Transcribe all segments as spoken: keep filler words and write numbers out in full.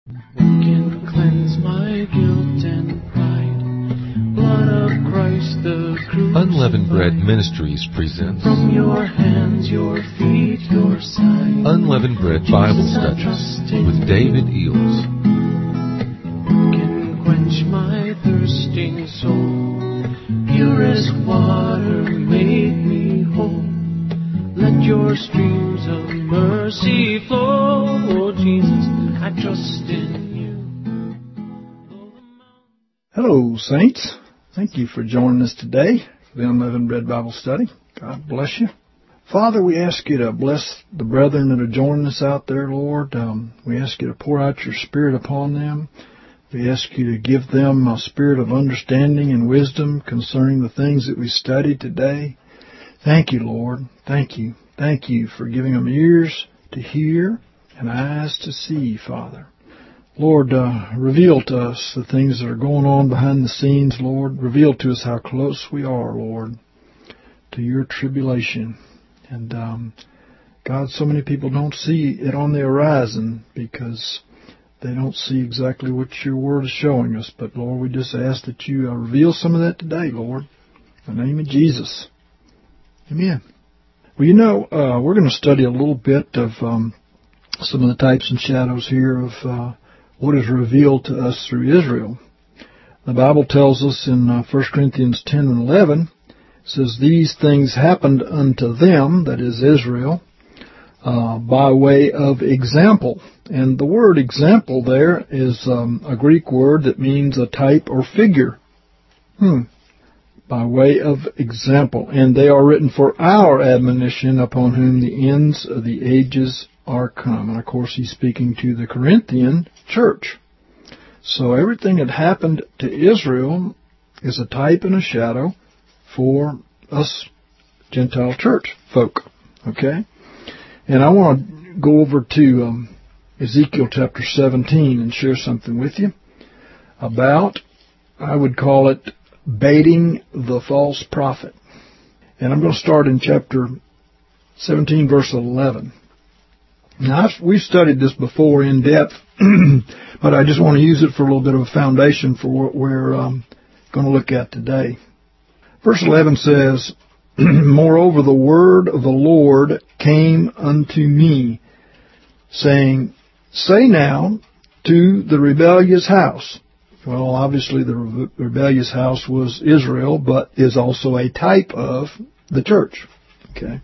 Who can cleanse my guilt and pride? Blood of Christ the crucified. Unleavened Bread Ministries presents From your hands, your feet, your side. Unleavened Bread Bible Studies with David Eels. Who can quench my thirsting soul? Purest water make me whole. Let your streams of mercy flow. Oh Jesus, I trust in you. Hello, saints. Thank you for joining us today for the Unleavened Bread Bible Study. God bless you. Father, we ask you to bless the brethren that are joining us out there, Lord. Um, we ask you to pour out your Spirit upon them. We ask you to give them a spirit of understanding and wisdom concerning the things that we studied today. Thank you, Lord. Thank you. Thank you for giving them ears to hear and eyes to see, Father. Lord, uh, reveal to us the things that are going on behind the scenes, Lord. Reveal to us how close we are, Lord, to your tribulation. And, um, God, so many people don't see it on the horizon because they don't see exactly what your word is showing us. But, Lord, we just ask that you uh, reveal some of that today, Lord. In the name of Jesus. Amen. Well, you know, uh, we're going to study a little bit of um, some of the types and shadows here of uh, what is revealed to us through Israel. The Bible tells us in uh, First Corinthians ten and eleven, it says, "These things happened unto them," that is Israel, uh, "by way of example." And the word example there is um, a Greek word that means a type or figure. Hmm. By way of example. And they are written for our admonition, upon whom the ends of the ages are come. And of course he's speaking to the Corinthian church. So everything that happened to Israel is a type and a shadow for us Gentile church folk. Okay? And I want to go over to um, Ezekiel chapter seventeen and share something with you about, I would call it, baiting the false prophet. And I'm going to start in chapter seventeen, verse eleven. Now, I've, we've studied this before in depth, but I just want to use it for a little bit of a foundation for what we're um, going to look at today. Verse eleven says, "Moreover, the word of the Lord came unto me, saying, Say now to the rebellious house." Well, obviously the re- rebellious house was Israel, but is also a type of the church. Okay.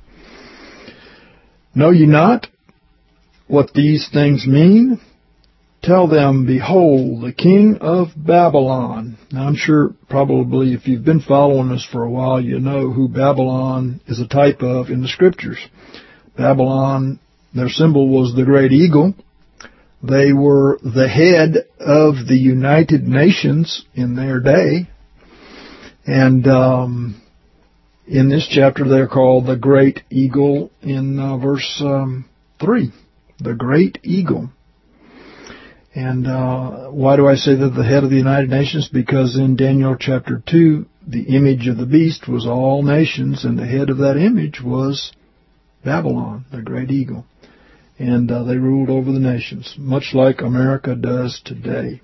"Know ye not what these things mean? Tell them, Behold, the king of Babylon." Now, I'm sure probably if you've been following us for a while, you know who Babylon is a type of in the Scriptures. Babylon, their symbol was the great eagle. They were the head of the United Nations in their day. And um, in this chapter, they're called the Great Eagle in uh, verse um, three. The Great Eagle. And uh, why do I say they're the head of the United Nations? Because in Daniel chapter two, the image of the beast was all nations, and the head of that image was Babylon, the Great Eagle. And uh, they ruled over the nations, much like America does today.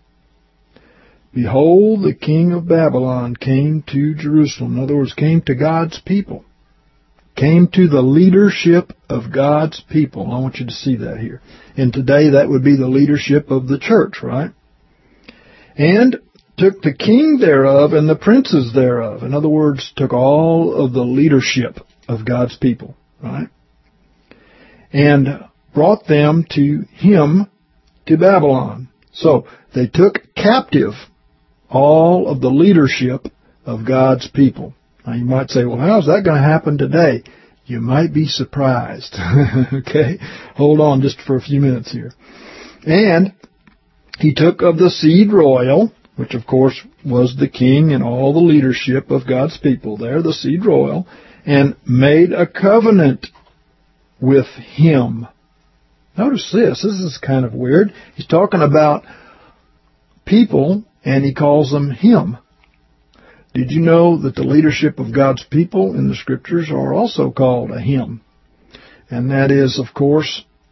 "Behold, the king of Babylon came to Jerusalem." In other words, came to God's people. Came to the leadership of God's people. I want you to see that here. And today that would be the leadership of the church, right? "And took the king thereof and the princes thereof." In other words, took all of the leadership of God's people, right? "And brought them to him to Babylon." So they took captive all of the leadership of God's people. Now you might say, well, how's that going to happen today? You might be surprised. Okay? Hold on just for a few minutes here. "And he took of the seed royal," which of course was the king and all the leadership of God's people there, the seed royal, "and made a covenant with him." Notice this. This is kind of weird. He's talking about people, and he calls them him. Did you know that the leadership of God's people in the Scriptures are also called a him? And that is, of course,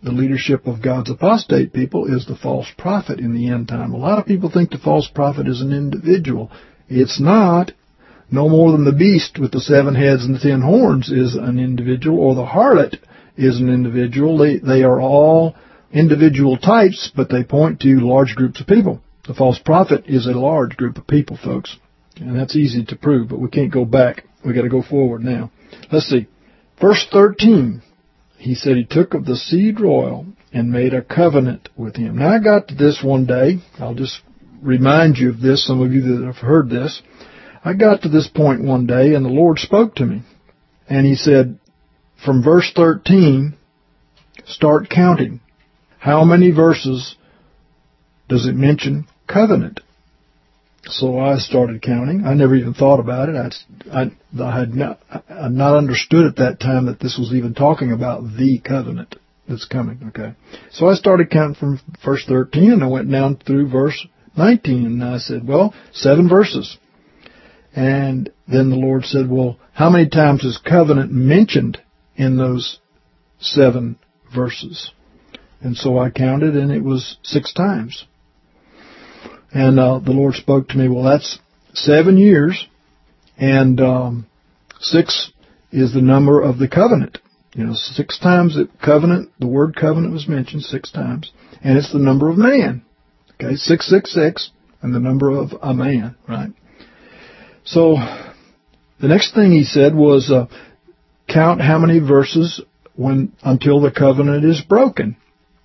the leadership of God's apostate people is the false prophet in the end time. A lot of people think the false prophet is an individual. It's not. No more than the beast with the seven heads and the ten horns is an individual, or the harlot is an individual. They, they are all individual types, but they point to large groups of people. The false prophet is a large group of people, folks. And that's easy to prove, but we can't go back. We've got to go forward now. Let's see. Verse thirteen, he said he took of the seed royal and made a covenant with him. Now I got to this one day. I'll just remind you of this, some of you that have heard this. I got to this point one day, and the Lord spoke to me. And he said, from verse thirteen, start counting. How many verses does it mention covenant? So I started counting. I never even thought about it. I, I, I had not, I had not understood at that time that this was even talking about the covenant that's coming. Okay. So I started counting from verse thirteen, and I went down through verse nineteen, and I said, well, seven verses. And then the Lord said, well, how many times is covenant mentioned in those seven verses? And so I counted, and it was six times. And uh, the Lord spoke to me, well, that's seven years, and um, six is the number of the covenant. You know, six times the covenant, the word covenant was mentioned six times, and it's the number of man. Okay, six, six, six, and the number of a man, right? So the next thing he said was uh, count how many verses when until the covenant is broken.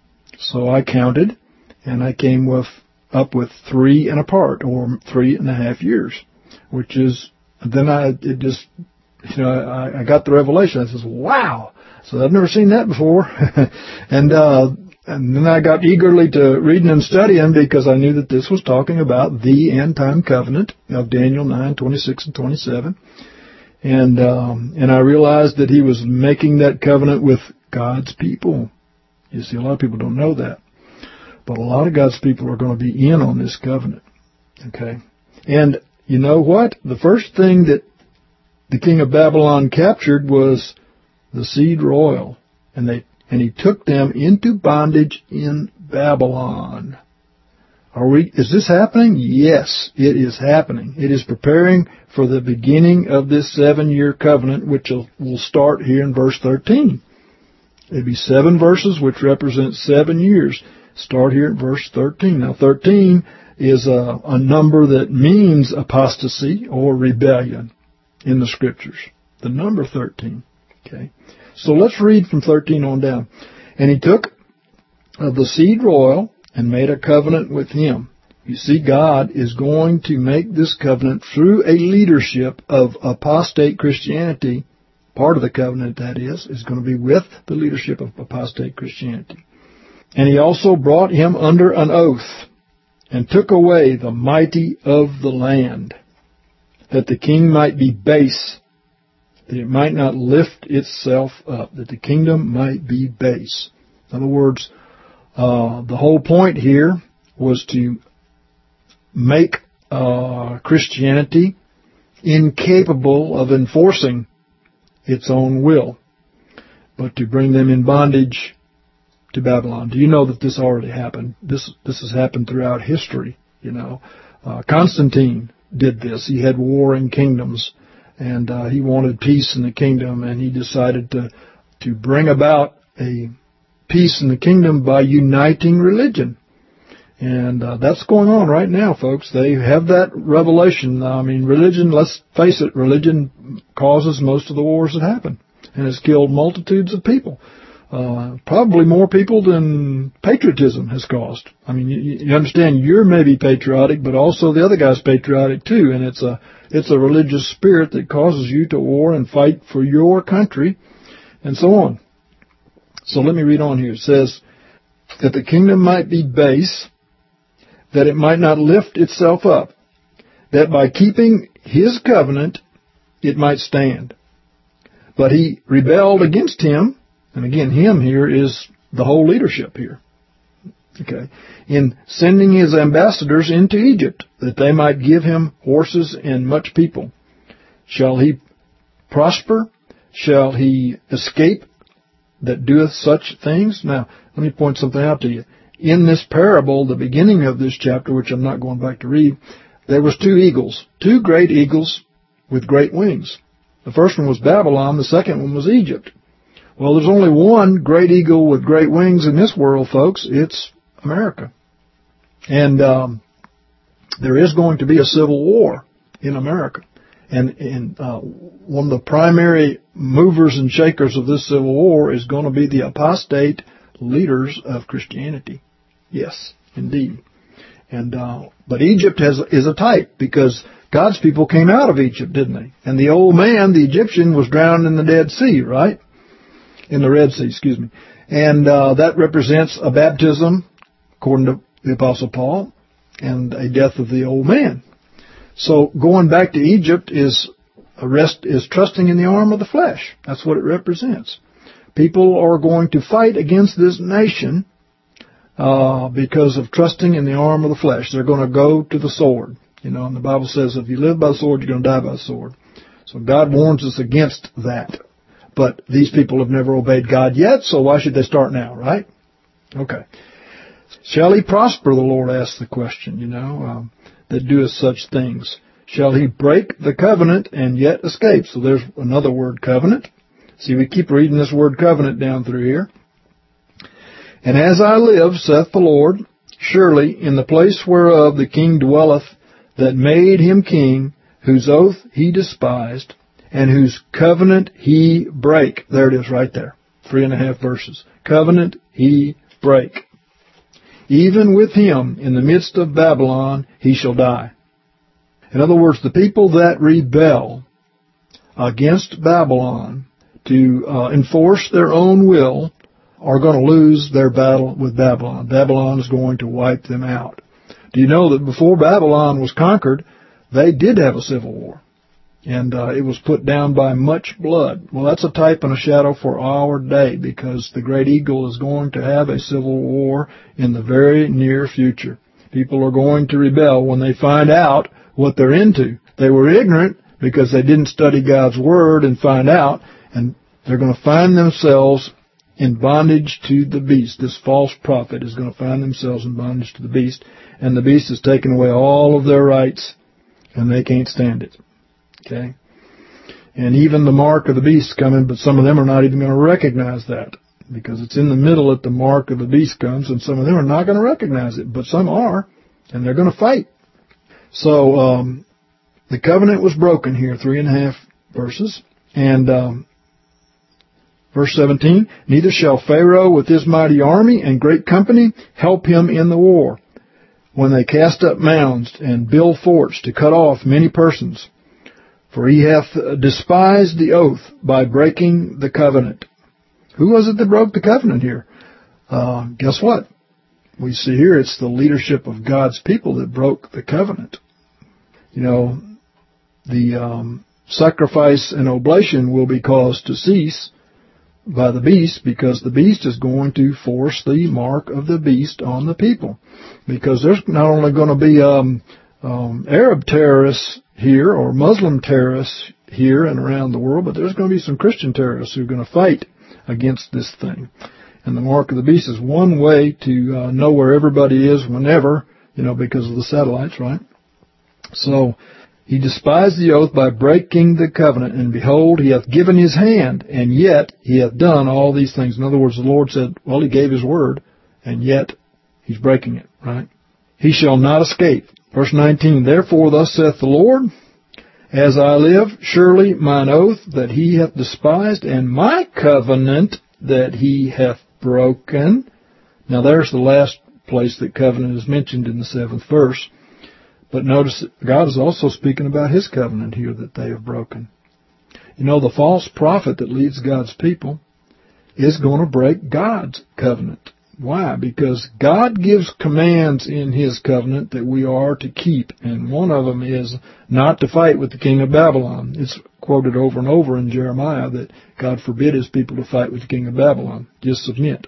So I counted, and I came with up with three and a part, or three and a half years, which is, then I, it just, you know, I, I got the revelation. I says, wow. So I've never seen that before. and, uh, and then I got eagerly to reading and studying, because I knew that this was talking about the end time covenant of Daniel nine, twenty-six and twenty-seven. And, um, and I realized that he was making that covenant with God's people. You see, a lot of people don't know that. But a lot of God's people are going to be in on this covenant. Okay? And you know what? The first thing that the king of Babylon captured was the seed royal. And they and he took them into bondage in Babylon. Are we? Is this happening? Yes, it is happening. It is preparing for the beginning of this seven-year covenant, which will, will start here in verse thirteen. It'll be seven verses, which represent seven years. Start here at verse thirteen. Now, thirteen is a, a number that means apostasy or rebellion in the Scriptures. The number thirteen. Okay. So let's read from thirteen on down. And he took of the seed royal and made a covenant with him. You see, God is going to make this covenant through a leadership of apostate Christianity. Part of the covenant, that is, is going to be with the leadership of apostate Christianity. And he also brought him under an oath and took away the mighty of the land, that the king might be base, that it might not lift itself up, that the kingdom might be base. In other words, uh, the whole point here was to make uh, Christianity incapable of enforcing its own will, but to bring them in bondage to Babylon. Do you know that this already happened? This this has happened throughout history. You know, uh, Constantine did this. He had warring kingdoms, and uh, he wanted peace in the kingdom, and he decided to to bring about a peace in the kingdom by uniting religion. And uh, that's going on right now, folks. They have that revelation. I mean, religion, let's face it, religion causes most of the wars that happen, and has killed multitudes of people. Uh, probably more people than patriotism has caused. I mean, you, you understand, you're maybe patriotic, but also the other guy's patriotic too, and it's a it's a religious spirit that causes you to war and fight for your country, and so on. So let me read on here. It says that the kingdom might be base, that it might not lift itself up, that by keeping his covenant it might stand. But he rebelled against him. And again, him here is the whole leadership here. Okay. In sending his ambassadors into Egypt, that they might give him horses and much people. Shall he prosper? Shall he escape that doeth such things? Now, let me point something out to you. In this parable, the beginning of this chapter, which I'm not going back to read, there was two eagles, two great eagles with great wings. The first one was Babylon, the second one was Egypt. Well, there's only one great eagle with great wings in this world, folks. It's America. And um, there is going to be a civil war in America. And, and uh, one of the primary movers and shakers of this civil war is going to be the apostate leaders of Christianity. Yes, indeed. And uh, but Egypt has is a type, because God's people came out of Egypt, didn't they? And the old man, the Egyptian, was drowned in the Dead Sea, right? In the Red Sea, excuse me. And uh, that represents a baptism, according to the Apostle Paul, and a death of the old man. So going back to Egypt is a rest, is trusting in the arm of the flesh. That's what it represents. People are going to fight against this nation uh, because of trusting in the arm of the flesh. They're going to go to the sword. You know, and the Bible says if you live by the sword, you're going to die by the sword. So God warns us against that. But these people have never obeyed God yet, so why should they start now, right? Okay. Shall he prosper, the Lord asks the question, you know, um, that doeth such things. Shall he break the covenant and yet escape? So there's another word, covenant. See, we keep reading this word covenant down through here. And as I live, saith the Lord, surely in the place whereof the king dwelleth that made him king, whose oath he despised, and whose covenant he brake. There it is right there. Three and a half verses. Covenant he brake. Even with him in the midst of Babylon he shall die. In other words, the people that rebel against Babylon to uh, enforce their own will are going to lose their battle with Babylon. Babylon is going to wipe them out. Do you know that before Babylon was conquered, they did have a civil war? And uh, it was put down by much blood. Well, that's a type and a shadow for our day, because the great eagle is going to have a civil war in the very near future. People are going to rebel when they find out what they're into. They were ignorant because they didn't study God's Word and find out, and they're going to find themselves in bondage to the beast. This false prophet is going to find themselves in bondage to the beast, and the beast has taken away all of their rights, and they can't stand it. Okay? And even the mark of the beast coming, but some of them are not even going to recognize that, because it's in the middle that the mark of the beast comes, and some of them are not going to recognize it, but some are, and they're going to fight. So um, the covenant was broken here, three and a half verses, and um, verse seventeen, neither shall Pharaoh with his mighty army and great company help him in the war, when they cast up mounds and build forts to cut off many persons. For he hath despised the oath by breaking the covenant. Who was it that broke the covenant here? Uh, guess what? We see here it's the leadership of God's people that broke the covenant. You know, the um, sacrifice and oblation will be caused to cease by the beast, because the beast is going to force the mark of the beast on the people. Because there's not only going to be um, um, Arab terrorists here or Muslim terrorists here and around the world, but there's going to be some Christian terrorists who are going to fight against this thing. And the mark of the beast is one way to uh, know where everybody is whenever, you know, because of the satellites, right? So he despised the oath by breaking the covenant, and behold, he hath given his hand, and yet he hath done all these things. In other words, the Lord said, well, he gave his word, and yet he's breaking it, right? He shall not escape. Verse nineteen, therefore thus saith the Lord, as I live, surely mine oath that he hath despised, and my covenant that he hath broken. Now there's the last place that covenant is mentioned in the seventh verse. But notice that God is also speaking about his covenant here that they have broken. You know, the false prophet that leads God's people is going to break God's covenant. Why? Because God gives commands in his covenant that we are to keep. And one of them is not to fight with the king of Babylon. It's quoted over and over in Jeremiah that God forbid his people to fight with the king of Babylon. Just submit.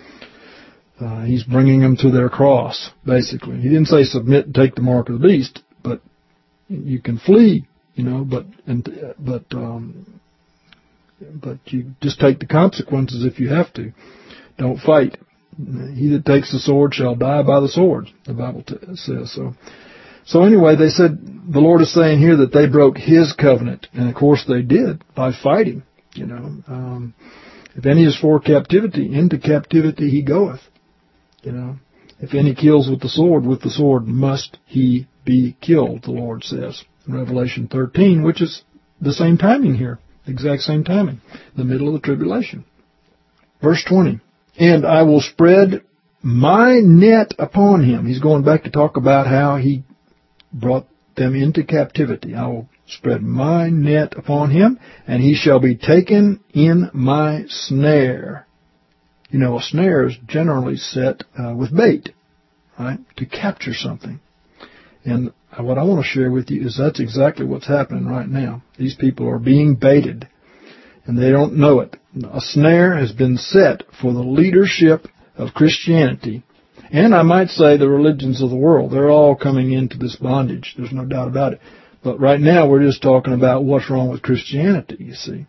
Uh, he's bringing them to their cross, basically. He didn't say submit and take the mark of the beast, but you can flee, you know, but and but um, but you just take the consequences if you have to. Don't fight. He that takes the sword shall die by the sword, the Bible t- says so. So anyway, they said, the Lord is saying here that they broke His covenant. And of course they did by fighting, you know. Um, if any is for captivity, into captivity he goeth, you know. If any kills with the sword, with the sword must he be killed, the Lord says in Revelation thirteen, which is the same timing here, exact same timing, the middle of the tribulation. Verse twenty, and I will spread my net upon him. He's going back to talk about how he brought them into captivity. I will spread my net upon him, and he shall be taken in my snare. You know, a snare is generally set uh, with bait, right, to capture something. And what I want to share with you is that's exactly what's happening right now. These people are being baited, and they don't know it. A snare has been set for the leadership of Christianity, and I might say the religions of the world. They're all coming into this bondage. There's no doubt about it. But right now we're just talking about what's wrong with Christianity, you see.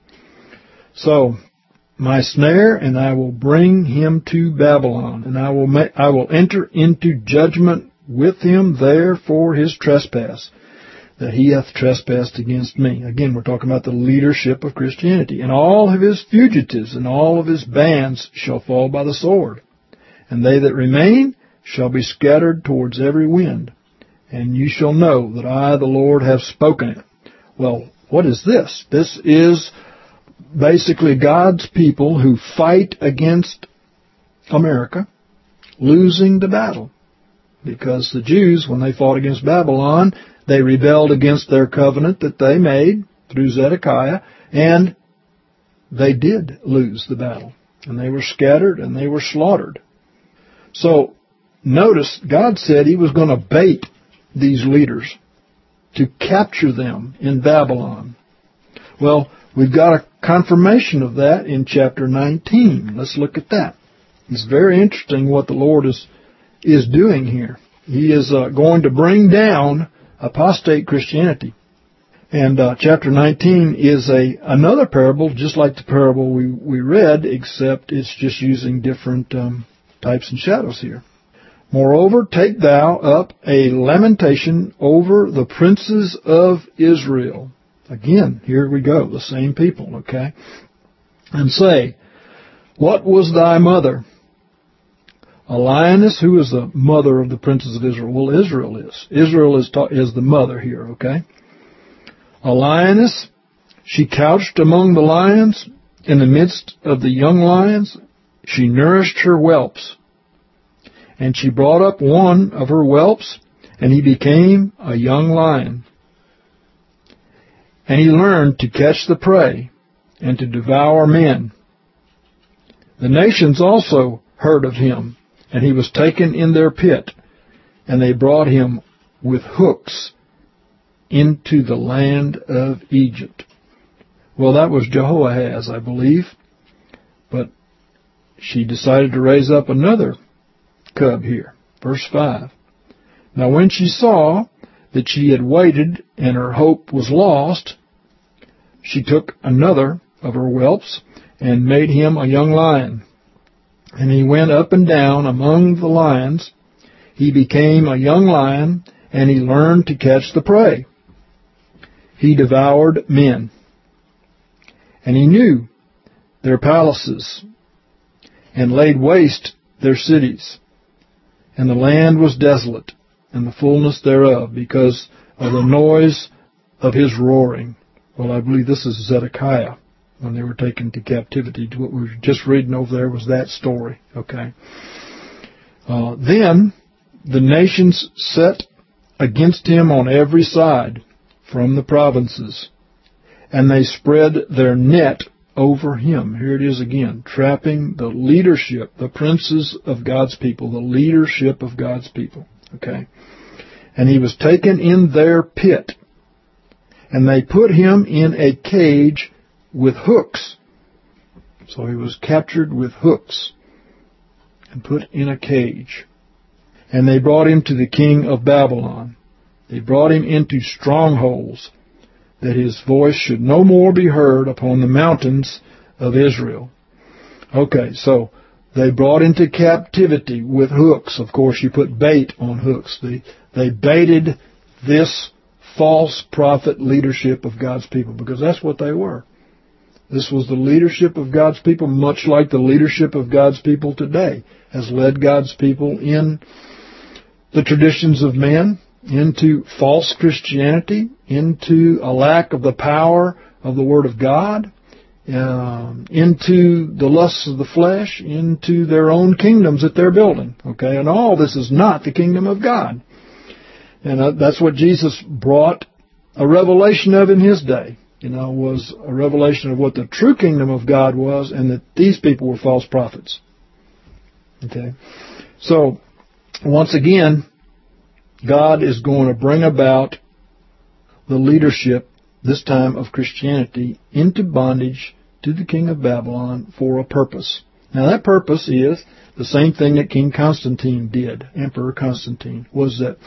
So, my snare, and I will bring him to Babylon, and I will ma- I will enter into judgment with him there for his trespass, that he hath trespassed against me. Again, we're talking about the leadership of Christianity. And all of his fugitives and all of his bands shall fall by the sword, and they that remain shall be scattered towards every wind. And you shall know that I, the Lord, have spoken it. Well, what is this? This is basically God's people who fight against America, losing the battle. Because the Jews, when they fought against Babylon, they rebelled against their covenant that they made through Zedekiah, and they did lose the battle. And they were scattered and they were slaughtered. So, notice, God said He was going to bait these leaders to capture them in Babylon. Well, we've got a confirmation of that in chapter nineteen. Let's look at that. It's very interesting what the Lord is is doing here. He is uh, going to bring down apostate Christianity. And uh, chapter nineteen is a another parable, just like the parable we, we read, except it's just using different um, types and shadows here. Moreover, take thou up a lamentation over the princes of Israel. Again, here we go, the same people, okay? And say, what was thy mother? A lioness. Who is the mother of the princes of Israel? Well, Israel is. Israel is, ta- is the mother here, okay? A lioness, she couched among the lions, in the midst of the young lions. She nourished her whelps. And she brought up one of her whelps, and he became a young lion. And he learned to catch the prey and to devour men. The nations also heard of him, and he was taken in their pit, and they brought him with hooks into the land of Egypt. Well, that was Jehoahaz, I believe, but she decided to raise up another cub here. Verse five. Now when she saw that she had waited and her hope was lost, she took another of her whelps and made him a young lion. And he went up and down among the lions. He became a young lion, and he learned to catch the prey. He devoured men. And he knew their palaces and laid waste their cities. And the land was desolate, and the fullness thereof, because of the noise of his roaring. Well, I believe this is Zedekiah, when they were taken to captivity. What we were just reading over there was that story, okay? Uh, then the nations set against him on every side from the provinces, and they spread their net over him. Here it is again, trapping the leadership, the princes of God's people, the leadership of God's people. Okay? And he was taken in their pit, and they put him in a cage with hooks. So he was captured with hooks and put in a cage. And they brought him to the king of Babylon. They brought him into strongholds, that his voice should no more be heard upon the mountains of Israel. Okay, so They brought into captivity with hooks. Of course, you put bait on hooks. They, they baited this false prophet leadership of God's people, because that's what they were. This was the leadership of God's people, much like the leadership of God's people today has led God's people in the traditions of men, into false Christianity, into a lack of the power of the Word of God, um, into the lusts of the flesh, into their own kingdoms that they're building. Okay, and all this is not the kingdom of God. And uh, that's what Jesus brought a revelation of in His day. You know, was a revelation of what the true kingdom of God was, and that these people were false prophets. Okay, so once again, God is going to bring about the leadership, this time of Christianity, into bondage to the king of Babylon for a purpose. Now that purpose is the same thing that King Constantine did, Emperor Constantine, was that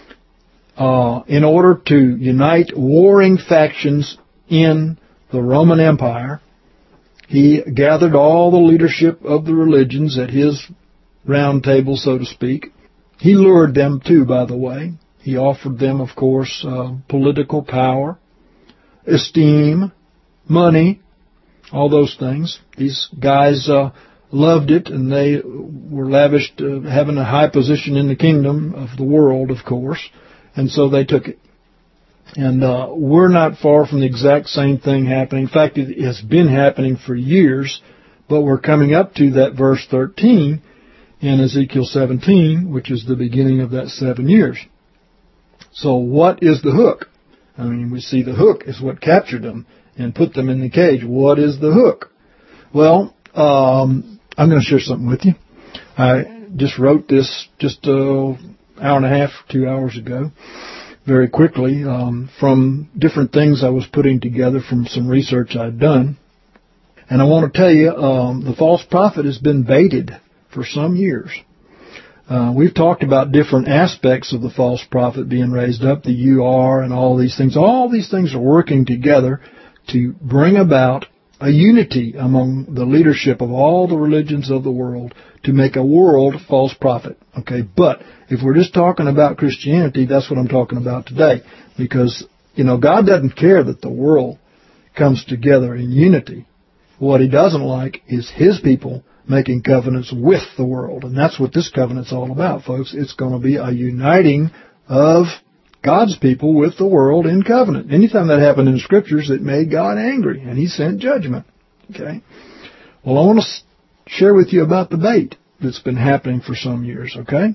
uh, in order to unite warring factions in the Roman Empire, he gathered all the leadership of the religions at his round table, so to speak. He lured them too, by the way. He offered them, of course, uh, political power, esteem, money, all those things. These guys uh, loved it, and they were lavished, uh, having a high position in the kingdom of the world, of course, and so they took it. And uh, we're not far from the exact same thing happening. In fact, it has been happening for years, but we're coming up to that verse thirteen in Ezekiel seventeen, which is the beginning of that seven years. So what is the hook? I mean, we see the hook is what captured them and put them in the cage. What is the hook? Well, um, I'm going to share something with you. I just wrote this just an hour and a half, two hours ago, very quickly, um, from different things I was putting together from some research I'd done. And I want to tell you, um, the false prophet has been baited for some years. Uh, we've talked about different aspects of the false prophet being raised up, the U R and all these things. All these things are working together to bring about a unity among the leadership of all the religions of the world to make a world false prophet. Okay, but if we're just talking about Christianity, that's what I'm talking about today. Because, you know, God doesn't care that the world comes together in unity. What He doesn't like is His people making covenants with the world. And that's what this covenant's all about, folks. It's going to be a uniting of God's people with the world in covenant. Anytime that happened in the Scriptures, it made God angry, and He sent judgment. Okay? Well, I want to share with you about the bait that's been happening for some years, okay?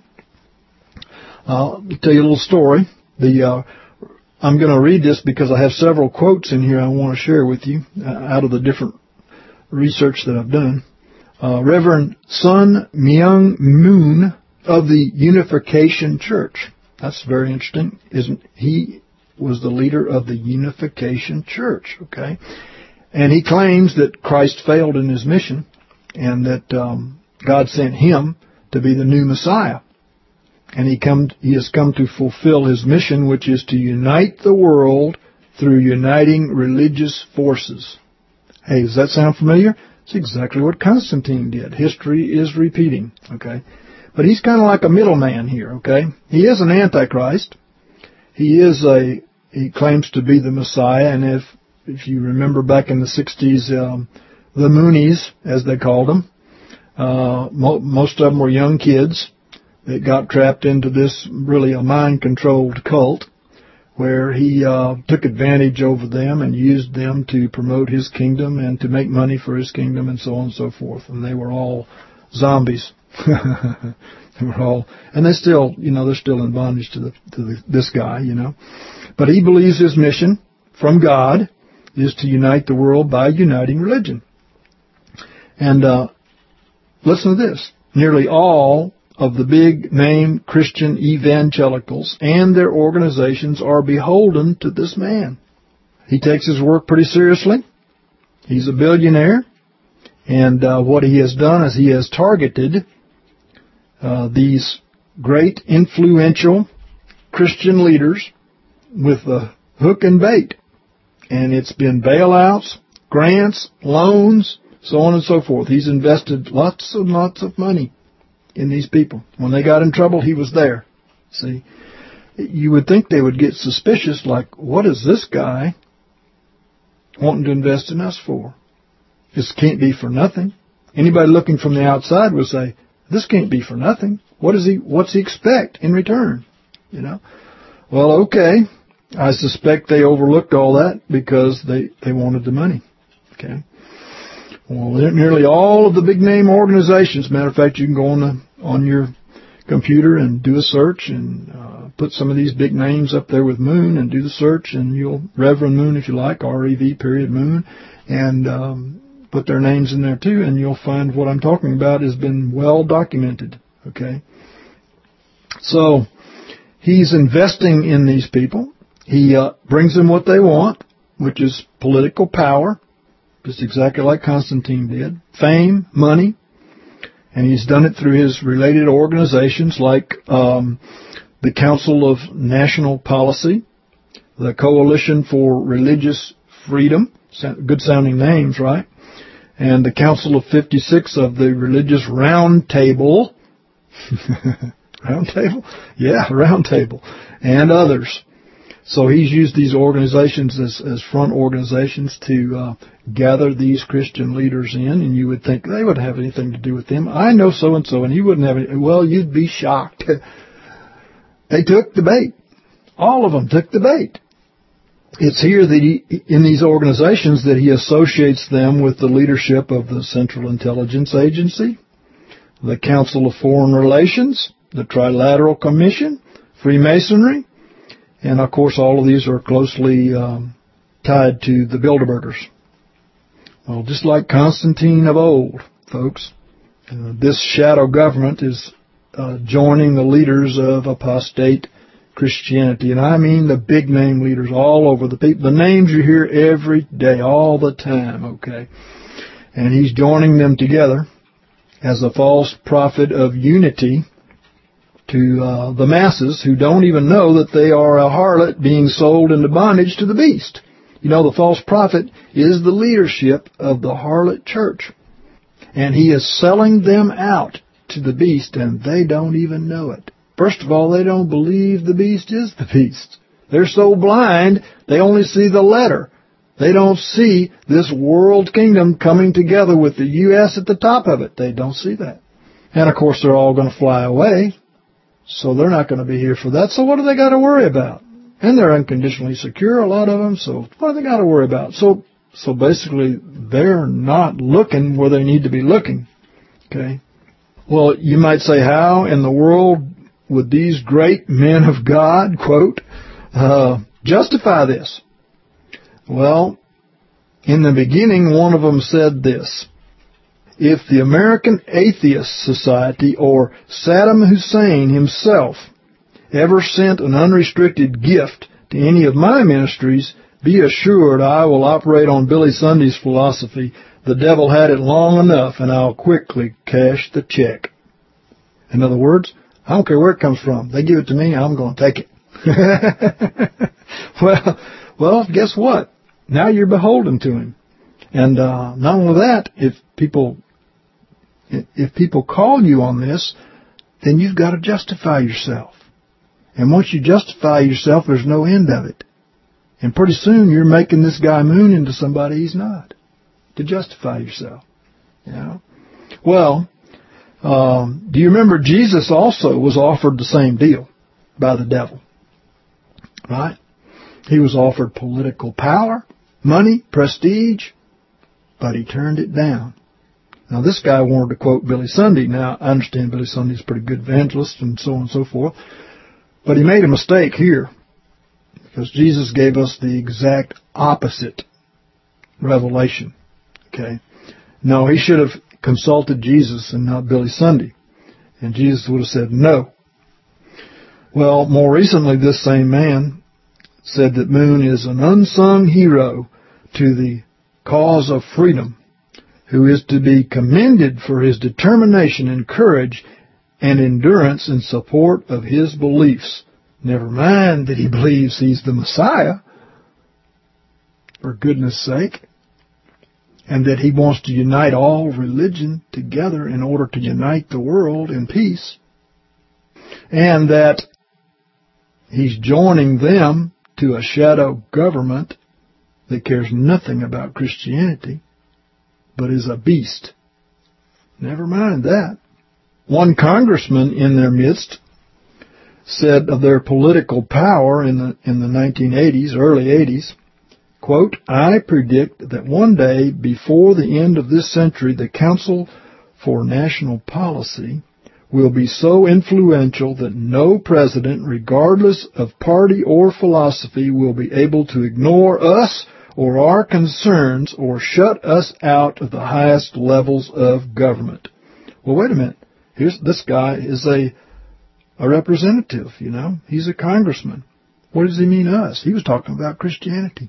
Uh, I'll tell you a little story. The uh, I'm going to read this because I have several quotes in here I want to share with you uh, out of the different research that I've done. Uh, Reverend Sun Myung Moon of the Unification Church. That's very interesting, isn't he? Was the leader of the Unification Church, okay? And he claims that Christ failed in His mission and that um, God sent Him to be the new Messiah. And he, come, he has come to fulfill His mission, which is to unite the world through uniting religious forces. Hey, does that sound familiar? It's exactly what Constantine did. History is repeating, okay? But he's kind of like a middleman here, okay? He is an antichrist. He is a, he claims to be the Messiah, and if if you remember back in the sixties, um, the Moonies, as they called them, uh, mo- most of them were young kids that got trapped into this really a mind-controlled cult, where he uh, took advantage over them and used them to promote his kingdom and to make money for his kingdom and so on and so forth. And they were all zombies. They were all, and they still, you know, they're still in bondage to the to the, this guy, you know. But he believes his mission from God is to unite the world by uniting religion. And uh, listen to this: nearly all of the big-name Christian evangelicals and their organizations are beholden to this man. He takes his work pretty seriously. He's a billionaire. And uh, what he has done is he has targeted uh, these great, influential Christian leaders with the hook and bait. And it's been bailouts, grants, loans, so on and so forth. He's invested lots and lots of money in these people. When they got in trouble, he was there. See, you would think they would get suspicious, like, what is this guy wanting to invest in us for? This can't be for nothing. Anybody looking from the outside would say, this can't be for nothing. What does he, what's he expect in return? You know? Well, okay. I suspect they overlooked all that because they, they wanted the money. Okay. Well, nearly all of the big name organizations, matter of fact, you can go on the, on your computer and do a search and uh, put some of these big names up there with Moon and do the search, and you'll, Reverend Moon if you like, R E V period Moon, and um, put their names in there too, and you'll find what I'm talking about has been well documented. Okay. So he's investing in these people. He uh, brings them what they want, which is political power, just exactly like Constantine did, fame, money, and he's done it through his related organizations like um, the Council of National Policy, the Coalition for Religious Freedom, good sounding names, right? And the Council of fifty-six of the Religious Round Table, Round Table? Yeah, Round Table, and others. So he's used these organizations as, as front organizations to uh, gather these Christian leaders in, and you would think they would have anything to do with them. I know so-and-so, and he wouldn't have any. Well, you'd be shocked. They took the bait. All of them took the bait. It's here that he, in these organizations, that he associates them with the leadership of the Central Intelligence Agency, the Council of Foreign Relations, the Trilateral Commission, Freemasonry, and, of course, all of these are closely um, tied to the Bilderbergers. Well, just like Constantine of old, folks, uh, this shadow government is uh, joining the leaders of apostate Christianity. And I mean the big-name leaders all over, the people, the names you hear every day, all the time, okay? And he's joining them together as a false prophet of unity to uh, the masses who don't even know that they are a harlot being sold into bondage to the beast. You know, the false prophet is the leadership of the harlot church. And he is selling them out to the beast, and they don't even know it. First of all, they don't believe the beast is the beast. They're so blind, they only see the letter. They don't see this world kingdom coming together with the U S at the top of it. They don't see that. And, of course, they're all going to fly away. So they're not going to be here for that. So what do they got to worry about? And they're unconditionally secure, a lot of them. So what do they got to worry about? So so basically, they're not looking where they need to be looking. Okay. Well, you might say, how in the world would these great men of God, quote, uh, justify this? Well, in the beginning, one of them said this: if the American Atheist Society or Saddam Hussein himself ever sent an unrestricted gift to any of my ministries, be assured I will operate on Billy Sunday's philosophy. The devil had it long enough, and I'll quickly cash the check. In other words, I don't care where it comes from. They give it to me, I'm going to take it. well, well, guess what? Now you're beholden to him. And uh, not only that, if people if people call you on this, then you've got to justify yourself. And once you justify yourself, there's no end of it. And pretty soon you're making this guy Moon into somebody he's not, to justify yourself. You know? Well, um, do you remember Jesus also was offered the same deal by the devil? Right? He was offered political power, money, prestige, but he turned it down. Now, this guy wanted to quote Billy Sunday. Now, I understand Billy Sunday's a pretty good evangelist and so on and so forth. But he made a mistake here, because Jesus gave us the exact opposite revelation. Okay? No, he should have consulted Jesus and not Billy Sunday. And Jesus would have said no. Well, more recently, this same man said that Moon is an unsung hero to the cause of freedom, who is to be commended for his determination and courage and endurance in support of his beliefs. Never mind that he believes he's the Messiah. For goodness sake. and that he wants to unite all religion together in order to unite the world in peace, and that he's joining them to a shadow government that cares nothing about Christianity, but is a beast. Never mind that. One congressman in their midst said of their political power in the in the nineteen eighties, early eighties, quote, "I predict that one day before the end of this century, the Council for National Policy will be so influential that no president, regardless of party or philosophy, will be able to ignore us or our concerns or shut us out of the highest levels of government." Well, wait a minute. Here's this guy is a a representative, you know. He's a congressman. What does he mean us? He was talking about Christianity.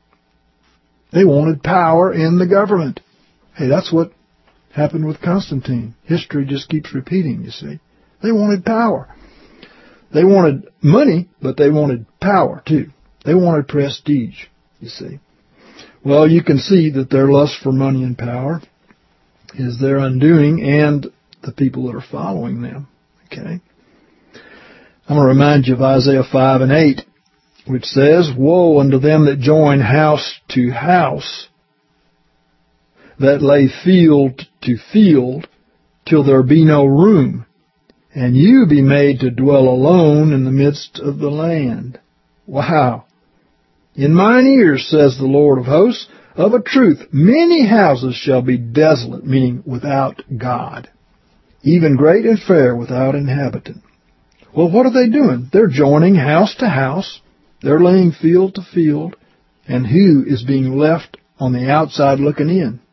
They wanted power in the government. Hey, that's what happened with Constantine. History just keeps repeating, you see. They wanted power. They wanted money, but they wanted power, too. They wanted prestige, you see. Well, you can see that their lust for money and power is their undoing, and the people that are following them. Okay? I'm going to remind you of Isaiah five and eight, which says, "Woe unto them that join house to house, that lay field to field, till there be no room, and you be made to dwell alone in the midst of the land." Wow. "In mine ears, says the Lord of hosts, of a truth, many houses shall be desolate," meaning without God, "even great and fair without inhabitant." Well, what are they doing? They're joining house to house. They're laying field to field. And who is being left on the outside looking in?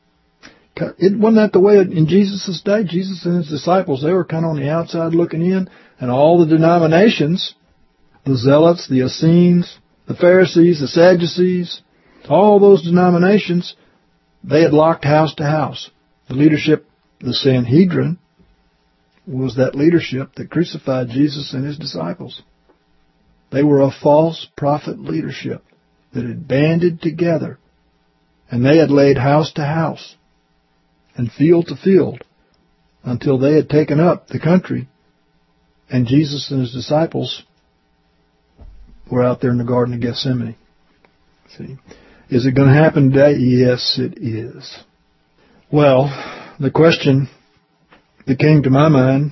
It, wasn't that the way in Jesus' day? Jesus and his disciples, they were kind of on the outside looking in. And all the denominations, the Zealots, the Essenes, the Pharisees, the Sadducees, all those denominations, they had locked house to house. The leadership, the Sanhedrin, was that leadership that crucified Jesus and his disciples. They were a false prophet leadership that had banded together, and they had laid house to house and field to field until they had taken up the country, and Jesus and his disciples were out there in the Garden of Gethsemane. See, is it going to happen today? Yes, it is. Well, the question that came to my mind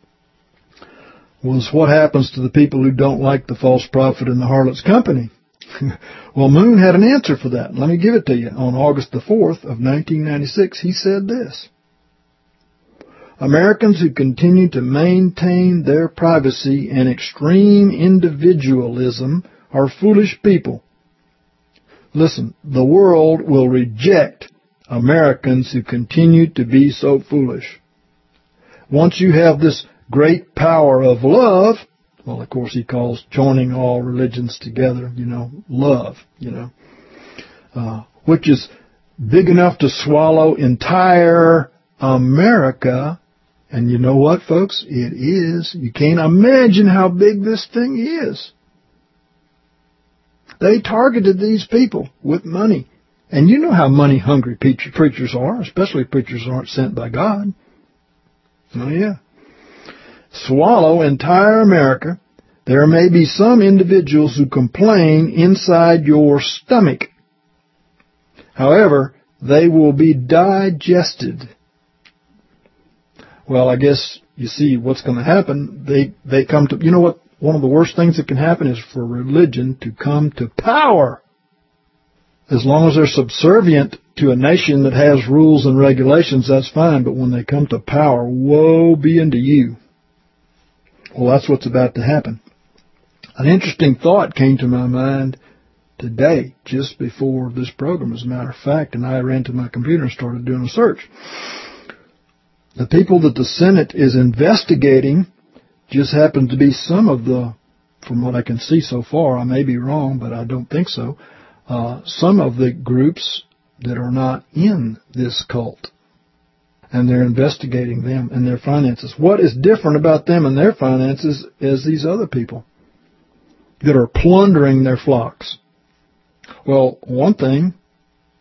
was, what happens to the people who don't like the false prophet and the harlot's company? Well, Moon had an answer for that. Let me give it to you. On August the fourth of nineteen ninety-six, he said this: "Americans who continue to maintain their privacy and extreme individualism are foolish people. Listen, the world will reject Americans who continue to be so foolish. Once you have this great power of love," well, of course, he calls joining all religions together, you know, love, you know, uh, which is big enough to swallow entire America. And you know what, folks? It is. You can't imagine how big this thing is. They targeted these people with money. And you know how money-hungry preachers are, especially preachers who aren't sent by God. Oh, yeah. Swallow entire America. There may be some individuals who complain inside your stomach. However, they will be digested. Well, I guess you see what's going to happen. They they come to, you know what, one of the worst things that can happen is for religion to come to power. As long as they're subservient to a nation that has rules and regulations, that's fine. But when they come to power, woe be unto you. Well, that's what's about to happen. An interesting thought came to my mind today, just before this program, as a matter of fact, and I ran to my computer and started doing a search. The people that the Senate is investigating just happen to be some of the, from what I can see so far, I may be wrong, but I don't think so, uh, some of the groups that are not in this cult. And they're investigating them and their finances. What is different about them and their finances is these other people that are plundering their flocks? Well, one thing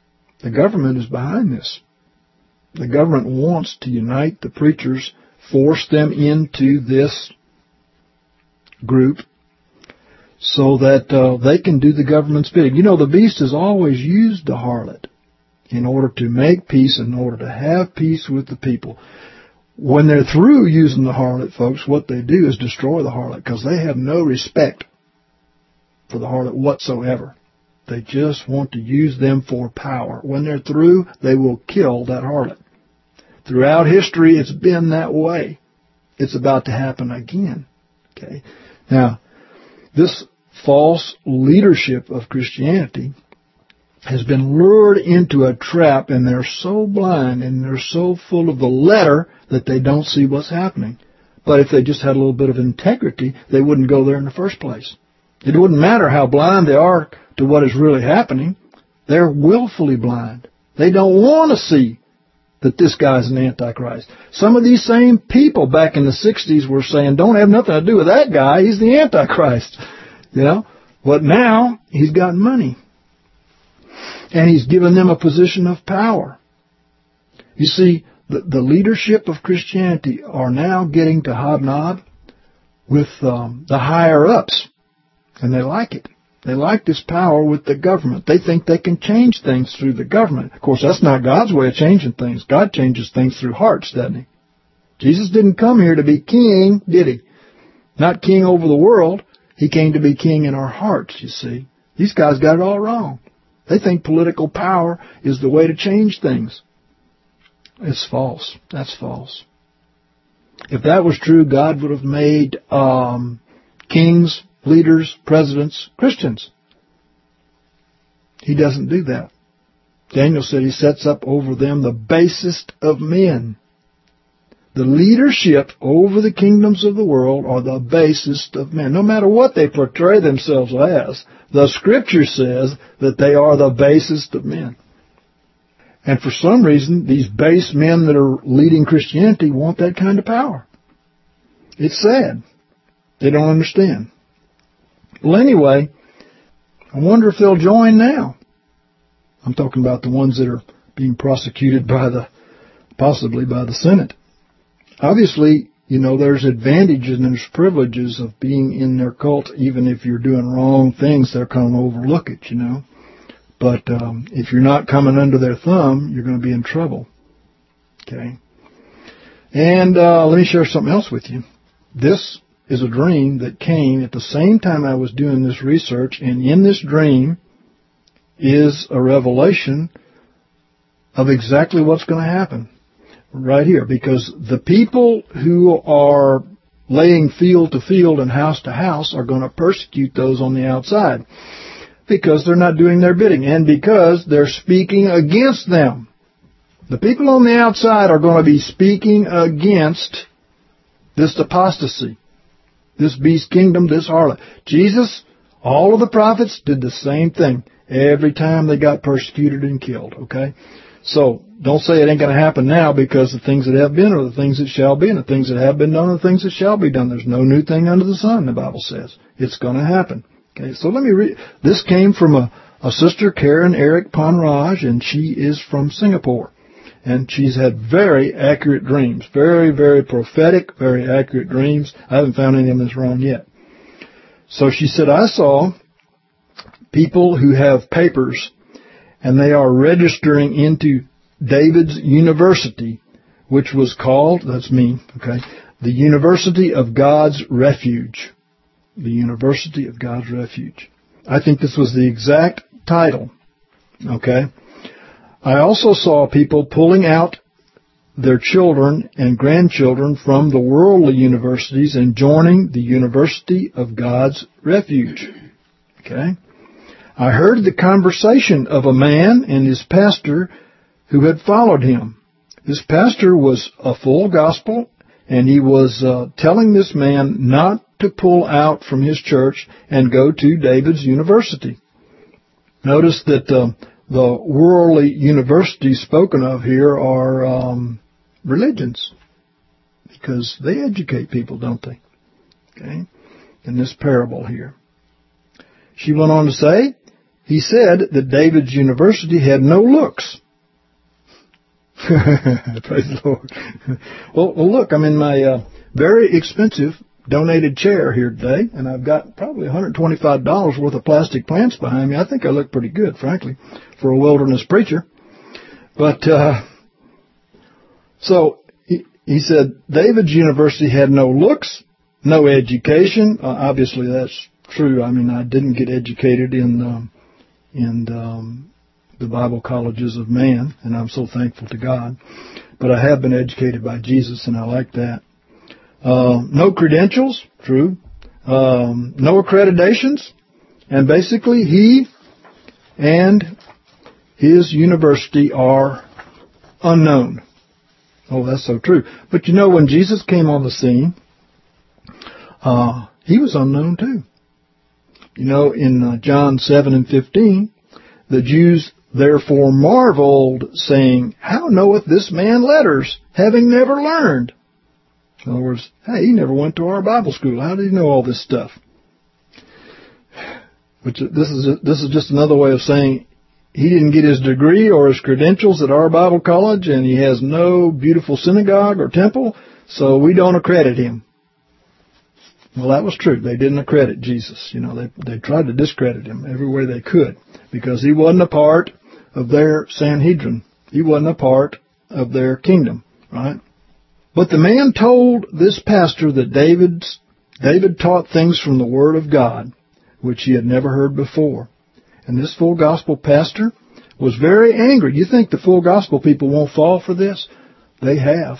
The government is behind this. The government wants to unite the preachers, force them into this group so that uh, they can do the government's bidding. You know, the beast has always used the harlot in order to make peace, in order to have peace with the people. When they're through using the harlot, folks, what they do is destroy the harlot because they have no respect for the harlot whatsoever. They just want to use them for power. When they're through, they will kill that harlot. Throughout history, it's been that way. It's about to happen again. Okay. Now, this false leadership of Christianity has been lured into a trap, and they're so blind and they're so full of the letter that they don't see what's happening. But if they just had a little bit of integrity, they wouldn't go there in the first place. It wouldn't matter how blind they are to what is really happening. They're willfully blind. They don't want to see that this guy's an antichrist. Some of these same people back in the sixties were saying, don't have nothing to do with that guy. He's the antichrist. You know, but now he's got money. And he's given them a position of power. You see, the, the leadership of Christianity are now getting to hobnob with um, the higher-ups. And they like it. They like this power with the government. They think they can change things through the government. Of course, that's not God's way of changing things. God changes things through hearts, doesn't he? Jesus didn't come here to be king, did he? Not king over the world. He came to be king in our hearts, you see. These guys got it all wrong. They think political power is the way to change things. It's false. That's false. If that was true, God would have made um, kings, leaders, presidents, Christians. He doesn't do that. Daniel said he sets up over them the basest of men. The leadership over the kingdoms of the world are the basest of men. No matter what they portray themselves as, the Scripture says that they are the basest of men. And for some reason, these base men that are leading Christianity want that kind of power. It's sad. They don't understand. Well, anyway, I wonder if they'll join now. I'm talking about the ones that are being prosecuted by the, possibly by the Senate. Obviously, you know, there's advantages and there's privileges of being in their cult. Even if you're doing wrong things, they're going to overlook it, you know. But um, if you're not coming under their thumb, you're going to be in trouble. Okay. And uh, let me share something else with you. This is a dream that came at the same time I was doing this research, and in this dream is a revelation of exactly what's going to happen right here, because the people who are laying field to field and house to house are going to persecute those on the outside because they're not doing their bidding and because they're speaking against them. The people on the outside are going to be speaking against this apostasy, this beast kingdom, this harlot. Jesus, all of the prophets did the same thing every time they got persecuted and killed, okay? So don't say it ain't going to happen now, because the things that have been are the things that shall be, and the things that have been done are the things that shall be done. There's no new thing under the sun, the Bible says. It's going to happen. Okay, so let me read. This came from a, a sister, Karen Eric Ponraj, and she is from Singapore. And she's had very accurate dreams. Very, very prophetic, very accurate dreams. I haven't found any of them that's wrong yet. So she said, I saw people who have papers, and they are registering into David's University, which was called, that's me, okay, the University of God's Refuge. The University of God's Refuge. I think this was the exact title, okay. I also saw people pulling out their children and grandchildren from the worldly universities and joining the University of God's Refuge. Okay? I heard the conversation of a man and his pastor who had followed him. This pastor was a full gospel, and he was uh, telling this man not to pull out from his church and go to David's University. Notice that uh, the worldly universities spoken of here are um, religions, because they educate people, don't they? Okay, in this parable here. She went on to say, he said that David's university had no looks. Praise the Lord. Well, well, look, I'm in my uh, very expensive donated chair here today, and I've got probably one hundred twenty-five dollars worth of plastic plants behind me. I think I look pretty good, frankly, for a wilderness preacher. But, uh, so, he, he said David's university had no looks, no education. Uh, obviously, that's true. I mean, I didn't get educated in, um, in um, the Bible colleges of man, and I'm so thankful to God. But I have been educated by Jesus, and I like that. Uh, no credentials, true. Um, no accreditations. And basically, he and his university are unknown. Oh, that's so true. But you know, when Jesus came on the scene, uh, he was unknown too. You know, in uh, John seven and fifteen, the Jews therefore marveled, saying, "How knoweth this man letters, having never learned?" In other words, hey, he never went to our Bible school. How did he know all this stuff? Which this is this is just another way of saying he didn't get his degree or his credentials at our Bible college, and he has no beautiful synagogue or temple, so we don't accredit him. Well, that was true. They didn't accredit Jesus. You know, they they tried to discredit him every way they could because he wasn't a part of their Sanhedrin. He wasn't a part of their kingdom, right? But the man told this pastor that David's, David taught things from the Word of God, which he had never heard before. And this full gospel pastor was very angry. You think the full gospel people won't fall for this? They have.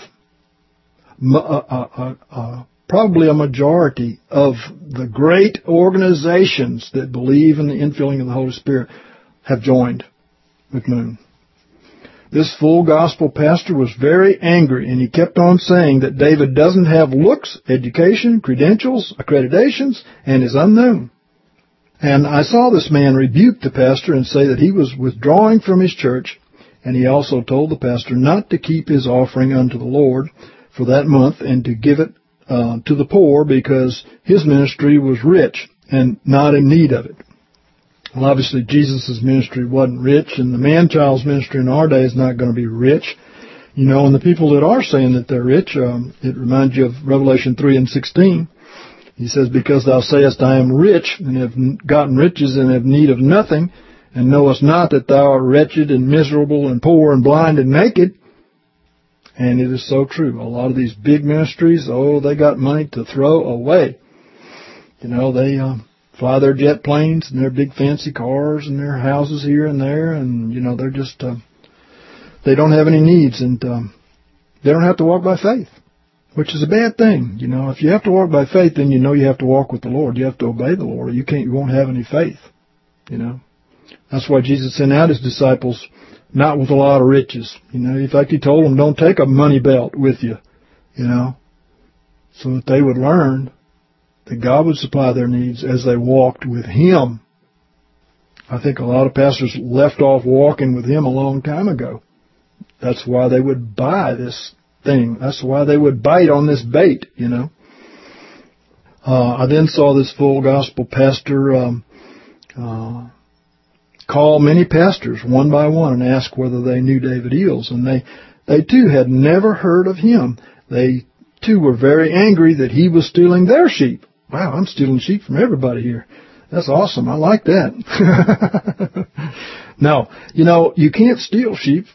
Uh, uh, uh, uh, probably a majority of the great organizations that believe in the infilling of the Holy Spirit have joined with Moon. This full gospel pastor was very angry, and he kept on saying that David doesn't have looks, education, credentials, accreditations, and is unknown. And I saw this man rebuke the pastor and say that he was withdrawing from his church, and he also told the pastor not to keep his offering unto the Lord for that month and to give it uh, to the poor because his ministry was rich and not in need of it. Well, obviously, Jesus' ministry wasn't rich, and the man-child's ministry in our day is not going to be rich. You know, and the people that are saying that they're rich, um, it reminds you of Revelation three and sixteen. He says, "Because thou sayest, I am rich, and have gotten riches, and have need of nothing, and knowest not that thou art wretched, and miserable, and poor, and blind, and naked." And it is so true. A lot of these big ministries, oh, they got money to throw away. You know, they... Um, fly their jet planes and their big fancy cars and their houses here and there, and, you know, they're just, uh, they don't have any needs, and um, they don't have to walk by faith, which is a bad thing. You know, if you have to walk by faith, then you know you have to walk with the Lord. You have to obey the Lord. You can't, you won't have any faith, you know. That's why Jesus sent out his disciples not with a lot of riches. You know, in fact, he told them, don't take a money belt with you, you know, so that they would learn that God would supply their needs as they walked with him. I think a lot of pastors left off walking with him a long time ago. That's why they would buy this thing. That's why they would bite on this bait, you know. Uh, I then saw this full gospel pastor um, uh, call many pastors one by one and ask whether they knew David Eels. And they, they too had never heard of him. They too were very angry that he was stealing their sheep. Wow, I'm stealing sheep from everybody here. That's awesome. I like that. No, you know, you can't steal sheep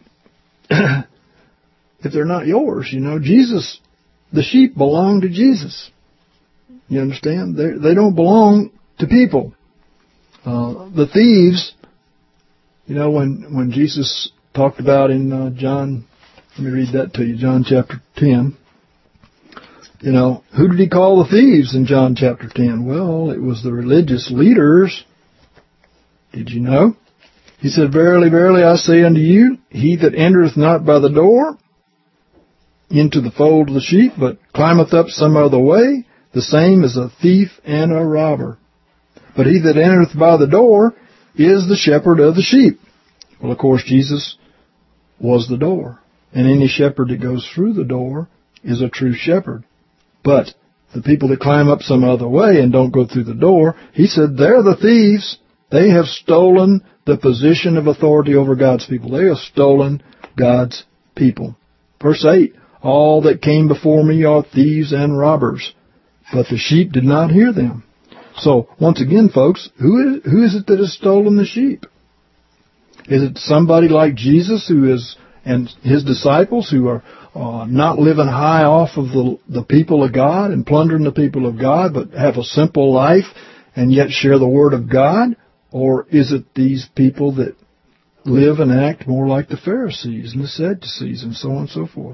if they're not yours. You know, Jesus, the sheep belong to Jesus. You understand? They they don't belong to people. Uh, the thieves, you know, when when Jesus talked about in uh, John, let me read that to you, John chapter ten. You know, who did he call the thieves in John chapter ten? Well, it was the religious leaders. Did you know? He said, "Verily, verily, I say unto you, he that entereth not by the door into the fold of the sheep, but climbeth up some other way, the same is a thief and a robber. But he that entereth by the door is the shepherd of the sheep." Well, of course, Jesus was the door. And any shepherd that goes through the door is a true shepherd. But the people that climb up some other way and don't go through the door, he said, they're the thieves They have stolen the position of authority over God's people. They have stolen God's people. Verse eight, all that came before me are thieves and robbers, but the sheep did not hear them. So, once again, folks, who is, who is it that has stolen the sheep? Is it somebody like Jesus who is, and his disciples who are uh, not living high off of the, the people of God and plundering the people of God, but have a simple life and yet share the Word of God? Or is it these people that live and act more like the Pharisees and the Sadducees and so on and so forth?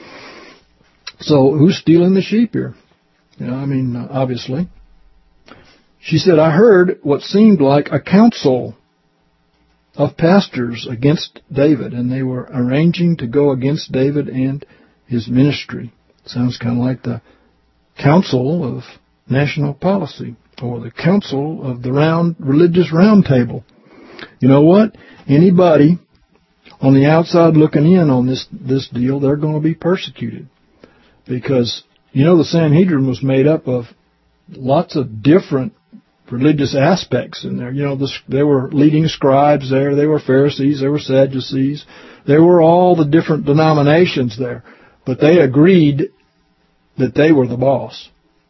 So who's stealing the sheep here? You know, I mean, obviously. She said, I heard what seemed like a council of pastors against David, and they were arranging to go against David and his ministry. Sounds kind of like the Council of National Policy, or the Council of the Round Religious Round Table. You know what? Anybody on the outside looking in on this, this deal, they're going to be persecuted. Because, you know, the Sanhedrin was made up of lots of different religious aspects in there. You know, the, there were leading scribes there, there were Pharisees, there were Sadducees, there were all the different denominations there. But they agreed that they were the boss.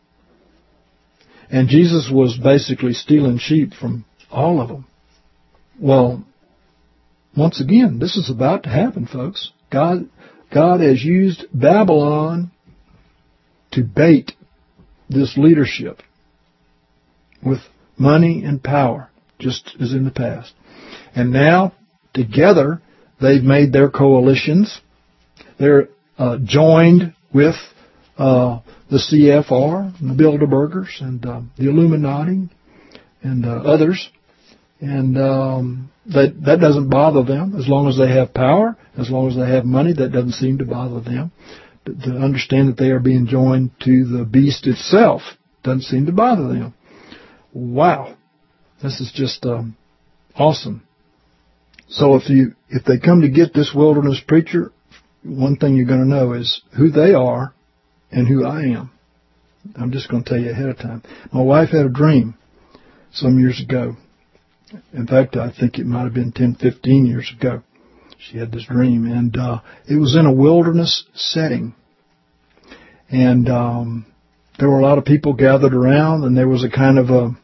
And Jesus was basically stealing sheep from all of them. Well, once again, this is about to happen, folks. God, God has used Babylon to bait this leadership with money and power, just as in the past. And now, together, they've made their coalitions. They're uh, joined with uh, the C F R, and the Bilderbergers, and uh, the Illuminati, and uh, others. And um, that, that doesn't bother them. As long as they have power, as long as they have money, that doesn't seem to bother them. To, to understand that they are being joined to the beast itself doesn't seem to bother them. Wow. This is just um, awesome. So if you if they come to get this wilderness preacher, one thing you're going to know is who they are and who I am. I'm just going to tell you ahead of time. My wife had a dream some years ago. In fact, I think it might have been ten, fifteen years ago. She had this dream, and uh, it was in a wilderness setting. And um, there were a lot of people gathered around, and there was a kind of a,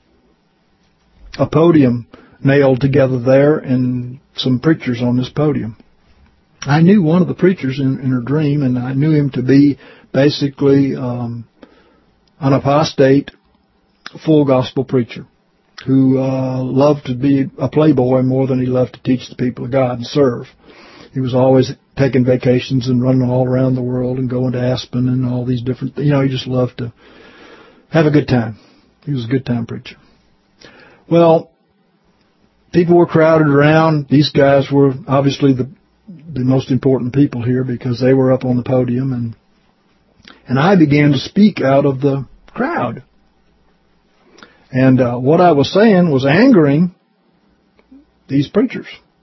a podium nailed together there, and some preachers on this podium. I knew one of the preachers in, in her dream, and I knew him to be basically um, an apostate, full gospel preacher who uh, loved to be a playboy more than he loved to teach the people of God and serve. He was always taking vacations and running all around the world and going to Aspen and all these different, you know, he just loved to have a good time. He was a good time preacher. Well, people were crowded around. These guys were obviously the the most important people here because they were up on the podium, and and I began to speak out of the crowd. And uh, what I was saying was angering these preachers.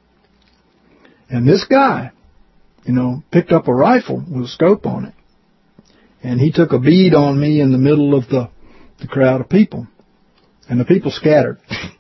And this guy, you know, picked up a rifle with a scope on it. And he took a bead on me in the middle of the, the crowd of people. And the people scattered.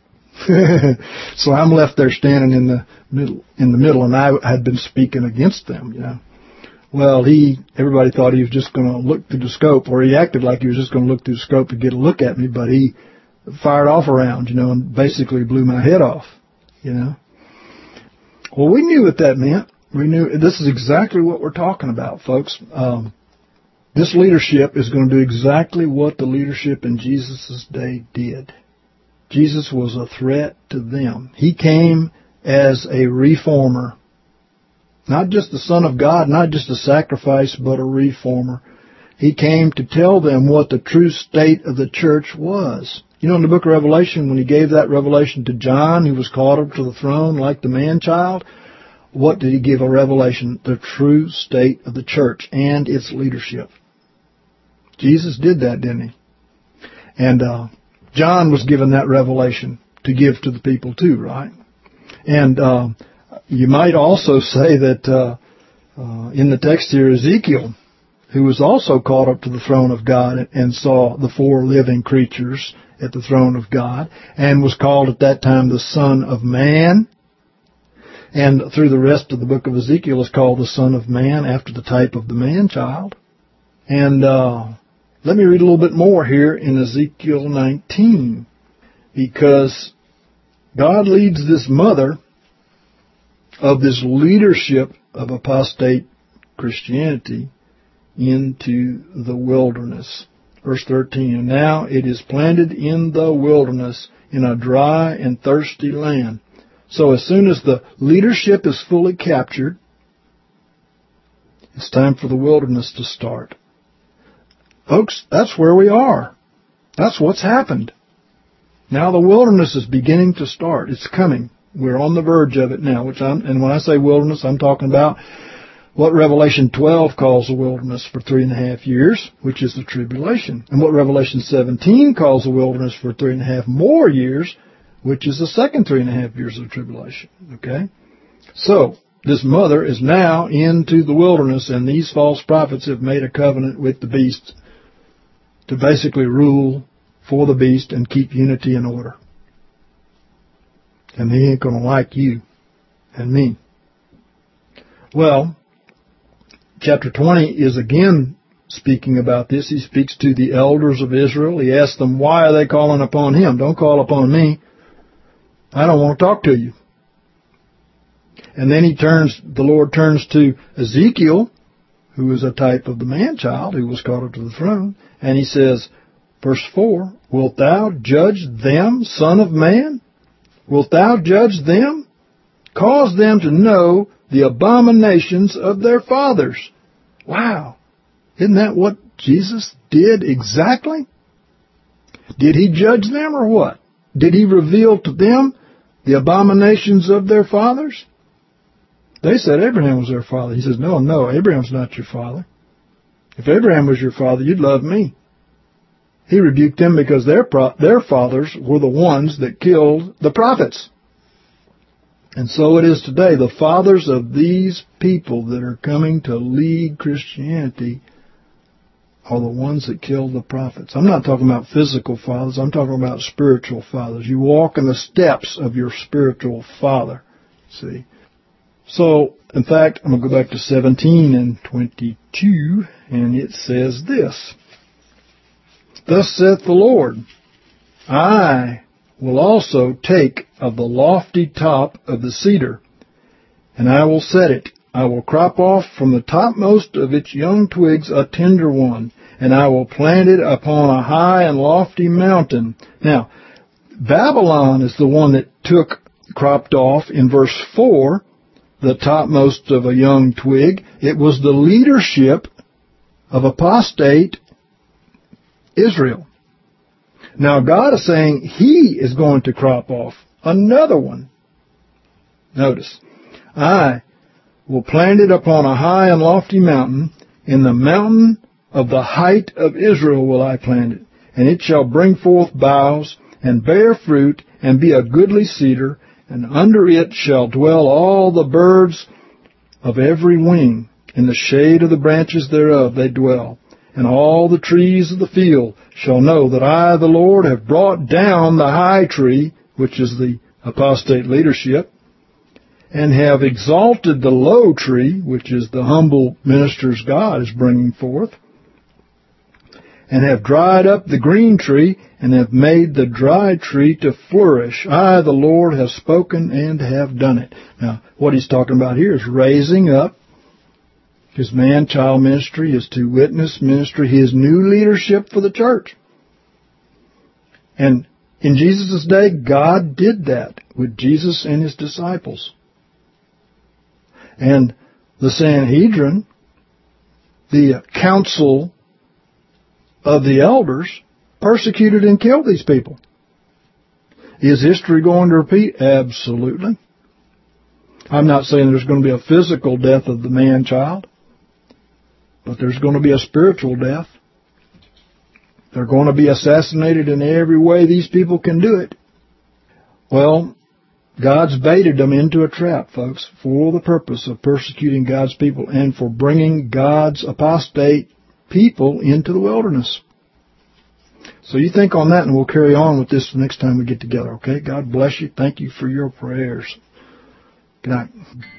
So I'm left there standing in the middle, in the middle, and I had been speaking against them, you know. Well, he, everybody thought he was just going to look through the scope, or he acted like he was just going to look through the scope to get a look at me, but he fired off a round, you know, and basically blew my head off, you know. Well, we knew what that meant. We knew this is exactly what we're talking about, folks. Um, this leadership is going to do exactly what the leadership in Jesus' day did. Jesus was a threat to them. He came as a reformer. Not just the Son of God, not just a sacrifice, but a reformer. He came to tell them what the true state of the church was. You know, in the book of Revelation, when he gave that revelation to John, who was caught up to the throne like the man-child, what did he give a revelation? The true state of the church and its leadership. Jesus did that, didn't he? And uh, John was given that revelation to give to the people too, right? And uh, you might also say that uh, uh, in the text here, Ezekiel who was also caught up to the throne of God and saw the four living creatures at the throne of God, and was called at that time the Son of Man. And through the rest of the book of Ezekiel is called the Son of Man after the type of the man-child. And uh, let me read a little bit more here in Ezekiel nineteen, because God leads this mother of this leadership of apostate Christianity into the wilderness. Verse thirteen, and now it is planted in the wilderness in a dry and thirsty land. So as soon as the leadership is fully captured, it's time for the wilderness to start. Folks, that's where we are. That's what's happened. Now the wilderness is beginning to start. It's coming. We're on the verge of it now. Which I'm, and when I say wilderness, I'm talking about what Revelation twelve calls the wilderness for three and a half years, which is the tribulation. And what Revelation seventeen calls the wilderness for three and a half more years, which is the second three and a half years of tribulation. Okay? So, this mother is now into the wilderness, and these false prophets have made a covenant with the beast to basically rule for the beast and keep unity and order. And he ain't going to like you and me. Well, chapter twenty is again speaking about this. He speaks to the elders of Israel. He asks them, why are they calling upon him? Don't call upon me. I don't want to talk to you. And then he turns, the Lord turns to Ezekiel, who is a type of the man-child who was caught up to the throne, and he says, verse four, wilt thou judge them, son of man? Wilt thou judge them? Cause them to know the abominations of their fathers. Wow. Isn't that what Jesus did exactly? Did he judge them or what? Did he reveal to them the abominations of their fathers? They said Abraham was their father. He says, no, no, Abraham's not your father. If Abraham was your father, you'd love me. He rebuked them because their pro- their fathers were the ones that killed the prophets. And so it is today. The fathers of these people that are coming to lead Christianity are the ones that killed the prophets. I'm not talking about physical fathers. I'm talking about spiritual fathers. You walk in the steps of your spiritual father. See? So, in fact, I'm going to go back to seventeen and twenty-two, and it says this. Thus saith the Lord, I will also take of the lofty top of the cedar, and I will set it. I will crop off from the topmost of its young twigs a tender one, and I will plant it upon a high and lofty mountain. Now, Babylon is the one that took, cropped off in verse four, the topmost of a young twig. It was the leadership of apostate Israel. Now God is saying He is going to crop off another one. Notice, I will plant it upon a high and lofty mountain. In the mountain of the height of Israel will I plant it, and it shall bring forth boughs and bear fruit and be a goodly cedar, and under it shall dwell all the birds of every wing. In the shade of the branches thereof they dwell. And all the trees of the field shall know that I, the Lord, have brought down the high tree, which is the apostate leadership, and have exalted the low tree, which is the humble ministers God is bringing forth, and have dried up the green tree, and have made the dry tree to flourish. I, the Lord, have spoken and have done it. Now, what he's talking about here is raising up His man-child ministry, His two-witness ministry, His new leadership for the church. And in Jesus' day, God did that with Jesus and His disciples. And the Sanhedrin, the council of the elders, persecuted and killed these people. Is history going to repeat? Absolutely. I'm not saying there's going to be a physical death of the man-child, but there's going to be a spiritual death. They're going to be assassinated in every way these people can do it. Well, God's baited them into a trap, folks, for the purpose of persecuting God's people and for bringing God's apostate people into the wilderness. So you think on that, and we'll carry on with this the next time we get together, okay? God bless you. Thank you for your prayers. Good night.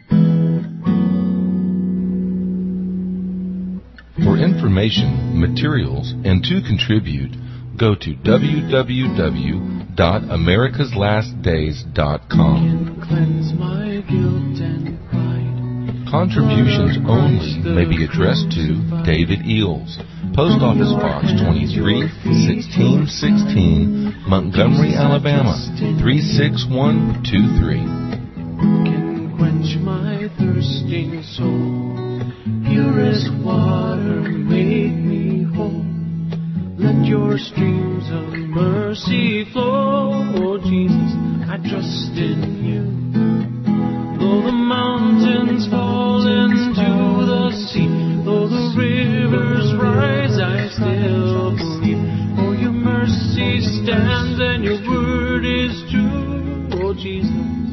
For information, materials, and to contribute, go to w w w dot americas last days dot com. Cleanse my guilt and pride. Contributions only may be addressed to David Eels, Post Office Box twenty-three, sixteen sixteen, Montgomery, Alabama, three six one two three. Can quench my thirsting soul. Purest water make me whole. Let your streams of mercy flow. Oh Jesus, I trust in you. Though the mountains fall into the sea, though the rivers rise, I still believe. Oh, your mercy stands and your word is true. Oh Jesus,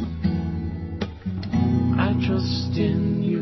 I trust in you.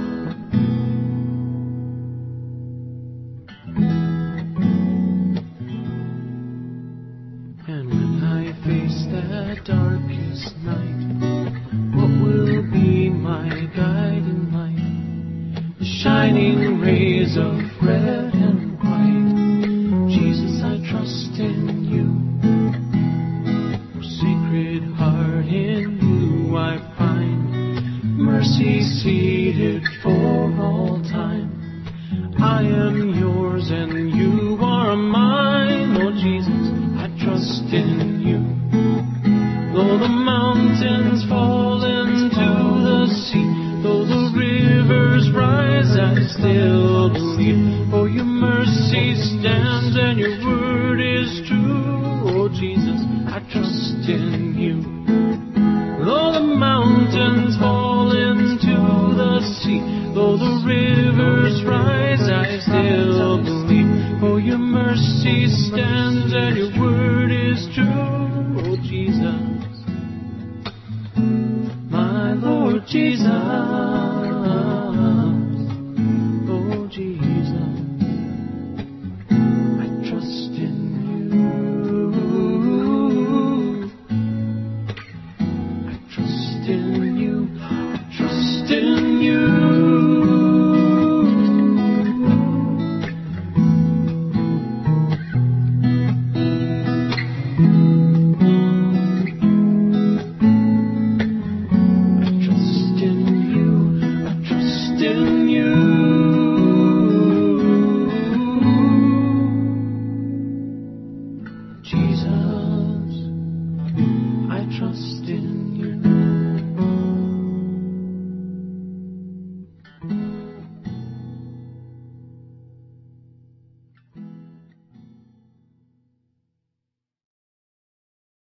And when I face that darkest night, what will be my guiding light? The shining rays of red and white. Jesus, I trust in you. For sacred heart in you I find mercy seated for all time. I am yours and you are mine. Oh Jesus, I trust in you. Though the mountains fall into the sea, though the rivers rise, I still believe. For your mercy stands and your word is true. Oh Jesus, I trust in you. Though the mountains fall into the sea, though the rivers rise, I still believe. For your mercy stands and your word is true. Oh Jesus, my Lord Jesus. Oh Jesus, I trust in you. I trust in you. I trust in you. Jesus, I trust in